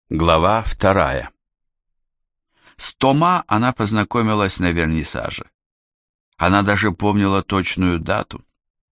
Глава 2. С Тома она познакомилась на вернисаже. Она даже помнила точную дату.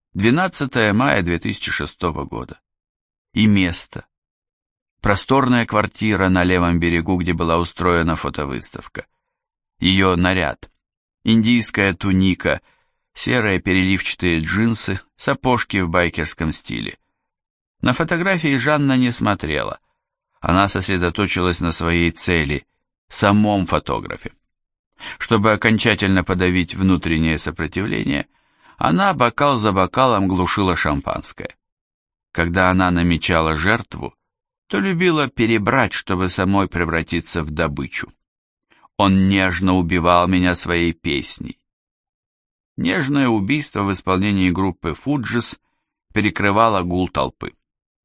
12 мая 2006 года. И место. Просторная квартира на левом берегу, где была устроена фотовыставка. Ее наряд. Индийская туника, серые переливчатые джинсы, сапожки в байкерском стиле. На фотографии Жанна не смотрела. Она сосредоточилась на своей цели, самом фотографе. Чтобы окончательно подавить внутреннее сопротивление, она бокал за бокалом глушила шампанское. Когда она намечала жертву, то любила перебрать, чтобы самой превратиться в добычу. Он нежно убивал меня своей песней. Нежное убийство в исполнении группы Фуджис перекрывало гул толпы.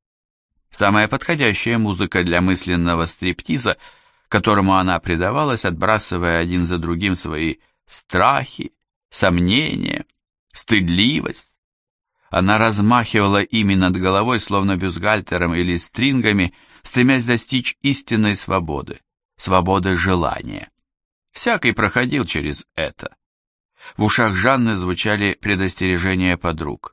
Самая подходящая музыка для мысленного стриптиза, которому она предавалась, отбрасывая один за другим свои страхи, сомнения, стыдливость. Она размахивала ими над головой, словно бюстгальтером или стрингами, стремясь достичь истинной свободы, свободы желания. Всякий проходил через это. В ушах Жанны звучали предостережения подруг.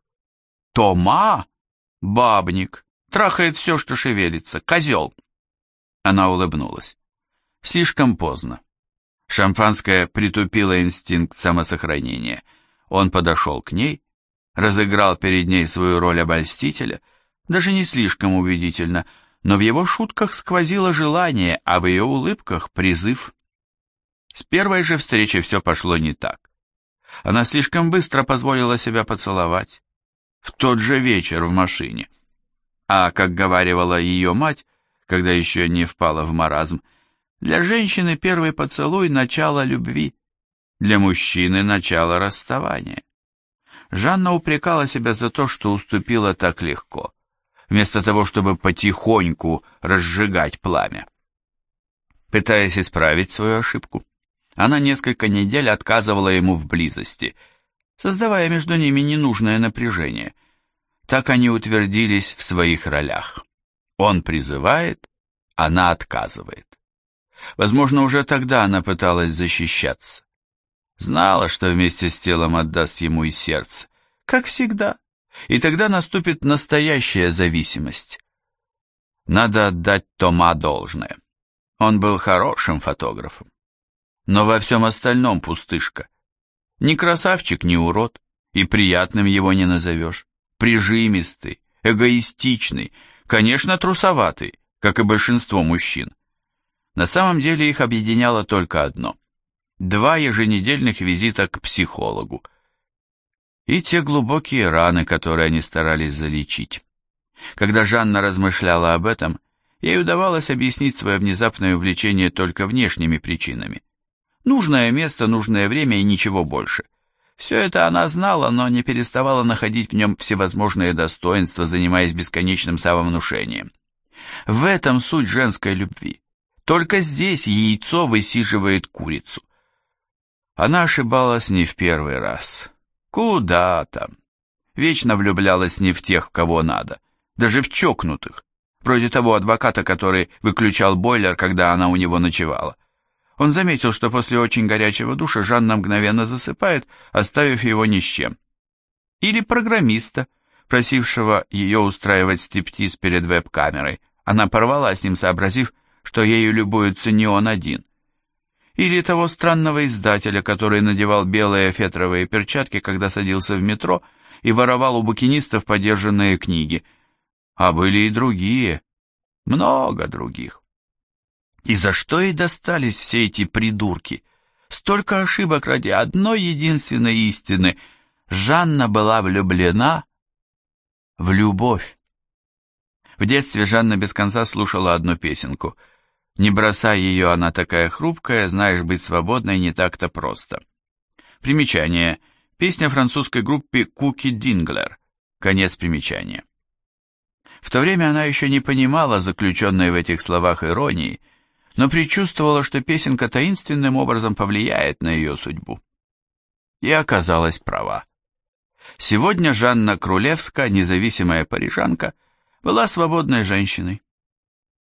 «Тома? Бабник! Трахает все, что шевелится! Козел!» Она улыбнулась. Слишком поздно. Шампанское притупило инстинкт самосохранения. Он подошел к ней, разыграл перед ней свою роль обольстителя, даже не слишком убедительно, но в его шутках сквозило желание, а в ее улыбках призыв. С первой же встречи все пошло не так. Она слишком быстро позволила себя поцеловать. В тот же вечер в машине. А, как говаривала ее мать, когда еще не впала в маразм, для женщины первый поцелуй – начало любви, для мужчины – начало расставания. Жанна упрекала себя за то, что уступила так легко, вместо того, чтобы потихоньку разжигать пламя. Пытаясь исправить свою ошибку, она несколько недель отказывала ему в близости, создавая между ними ненужное напряжение. Так они утвердились в своих ролях. Он призывает, она отказывает. Возможно, уже тогда она пыталась защищаться. Знала, что вместе с телом отдаст ему и сердце, как всегда, и тогда наступит настоящая зависимость. Надо отдать Тома должное. Он был хорошим фотографом. Но во всем остальном пустышка. Ни красавчик, ни урод, и приятным его не назовешь. Прижимистый, эгоистичный, конечно, трусоватый, как и большинство мужчин. На самом деле их объединяло только одно – 2 еженедельных визита к психологу. И те глубокие раны, которые они старались залечить. Когда Жанна размышляла об этом, ей удавалось объяснить свое внезапное увлечение только внешними причинами. Нужное место, нужное время и ничего больше. Все это она знала, но не переставала находить в нем всевозможные достоинства, занимаясь бесконечным самовнушением. В этом суть женской любви. Только здесь яйцо высиживает курицу. Она ошибалась не в первый раз. Куда там? Вечно влюблялась не в тех, кого надо. Даже в чокнутых. Вроде того адвоката, который выключал бойлер, когда она у него ночевала. Он заметил, что после очень горячего душа Жанна мгновенно засыпает, оставив его ни с чем. Или программиста, просившего ее устраивать стриптиз перед веб-камерой. Она порвала с ним, сообразив, что ею любуется не он один. Или того странного издателя, который надевал белые фетровые перчатки, когда садился в метро, и воровал у букинистов подержанные книги. А были и другие, много других. И за что ей достались все эти придурки? Столько ошибок ради одной единственной истины. Жанна была влюблена в любовь. В детстве Жанна без конца слушала одну песенку. «Не бросай ее, она такая хрупкая, знаешь, быть свободной не так-то просто». Примечание. Песня французской группы Куки Динглер. Конец примечания. В то время она еще не понимала заключенной в этих словах иронии, но предчувствовала, что песенка таинственным образом повлияет на ее судьбу. И оказалась права. Сегодня Жанна Крулевска, независимая парижанка, была свободной женщиной.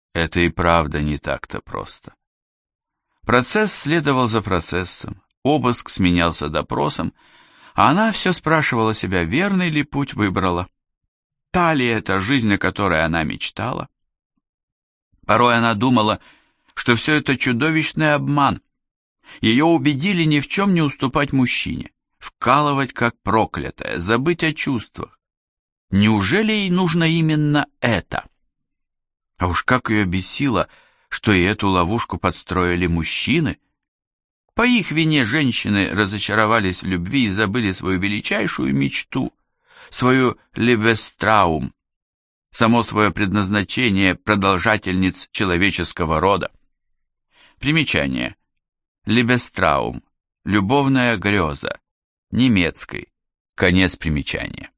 Это и правда не так-то просто. Процесс следовал за процессом, обыск сменялся допросом, а она все спрашивала себя, верный ли путь выбрала. Та ли это жизнь, о которой она мечтала? Порой она думала, что все это чудовищный обман. Ее убедили ни в чем не уступать мужчине, вкалывать как проклятая, забыть о чувствах. Неужели ей нужно именно это? А уж как ее бесило, что и эту ловушку подстроили мужчины. По их вине женщины разочаровались в любви и забыли свою величайшую мечту, свою Лебестраум, само свое предназначение продолжательниц человеческого рода. Примечание. Лебестраум. Любовная греза. Немецкой. Конец примечания.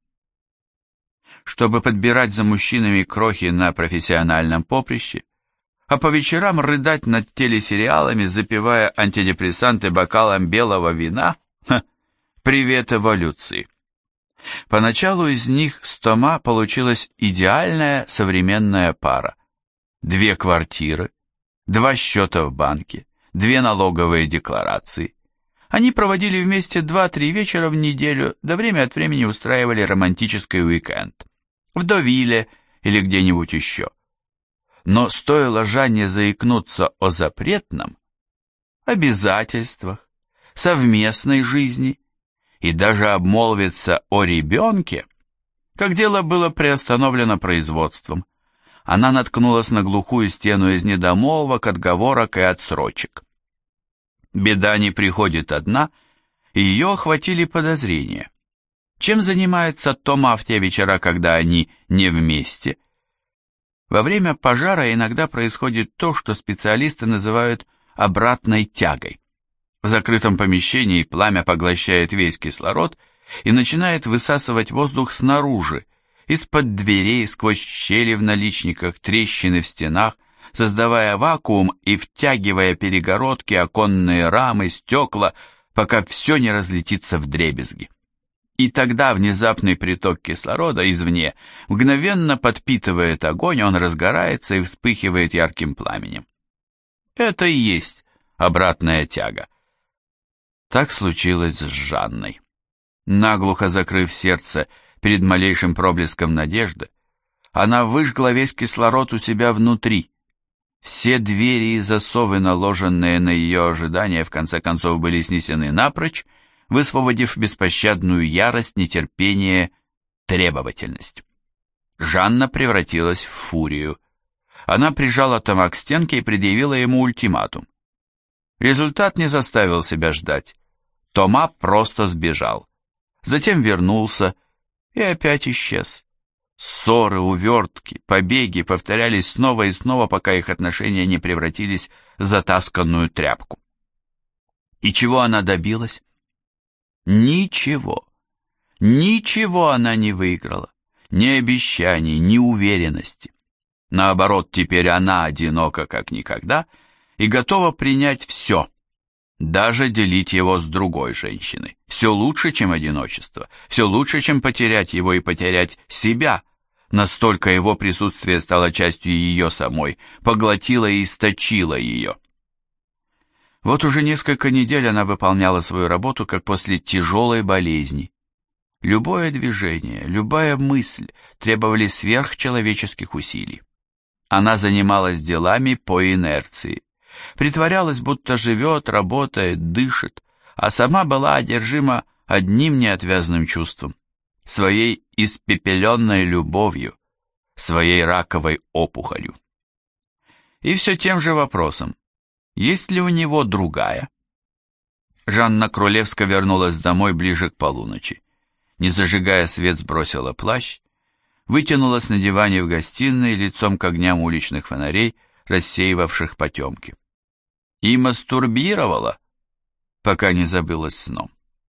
Чтобы подбирать за мужчинами крохи на профессиональном поприще, а по вечерам рыдать над телесериалами, запивая антидепрессанты бокалом белого вина? Привет эволюции. Поначалу из них с Тома получилась идеальная современная пара. 2 квартиры, 2 счета в банке, 2 налоговые декларации. Они проводили вместе 2-3 вечера в неделю, да время от времени устраивали романтический уикенд. В Довиле или где-нибудь еще. Но стоило Жанне заикнуться о запретном, обязательствах, совместной жизни и даже обмолвиться о ребенке, как дело было приостановлено производством. Она наткнулась на глухую стену из недомолвок, отговорок и отсрочек. Беда не приходит одна, и ее охватили подозрения. Чем занимается Тома в те вечера, когда они не вместе? Во время пожара иногда происходит то, что специалисты называют обратной тягой. В закрытом помещении пламя поглощает весь кислород и начинает высасывать воздух снаружи, из-под дверей, сквозь щели в наличниках, трещины в стенах, создавая вакуум и втягивая перегородки, оконные рамы, стекла, пока все не разлетится вдребезги. И тогда внезапный приток кислорода извне мгновенно подпитывает огонь, он разгорается и вспыхивает ярким пламенем. Это и есть обратная тяга. Так случилось с Жанной. Наглухо закрыв сердце перед малейшим проблеском надежды, она выжгла весь кислород у себя внутри. Все двери и засовы, наложенные на ее ожидания, в конце концов были снесены напрочь, высвободив беспощадную ярость, нетерпение, требовательность. Жанна превратилась в фурию. Она прижала Тома к стенке и предъявила ему ультиматум. Результат не заставил себя ждать. Тома просто сбежал. Затем вернулся и опять исчез. Ссоры, увертки, побеги повторялись снова и снова, пока их отношения не превратились в затасканную тряпку. И чего она добилась? Ничего. Ничего она не выиграла. Ни обещаний, ни уверенности. Наоборот, теперь она одинока как никогда и готова принять все, даже делить его с другой женщиной. Все лучше, чем одиночество, все лучше, чем потерять его и потерять себя. Настолько его присутствие стало частью ее самой, поглотило и источило ее. Вот уже несколько недель она выполняла свою работу, как после тяжелой болезни. Любое движение, любая мысль требовали сверхчеловеческих усилий. Она занималась делами по инерции, притворялась, будто живет, работает, дышит, а сама была одержима одним неотвязным чувством – своей испепеленной любовью, своей раковой опухолью. И все тем же вопросом: есть ли у него другая? Жанна Крулевская вернулась домой ближе к полуночи. Не зажигая свет, сбросила плащ, вытянулась на диване в гостиной лицом к огням уличных фонарей, рассеивавших потемки. И мастурбировала, пока не забылась сном.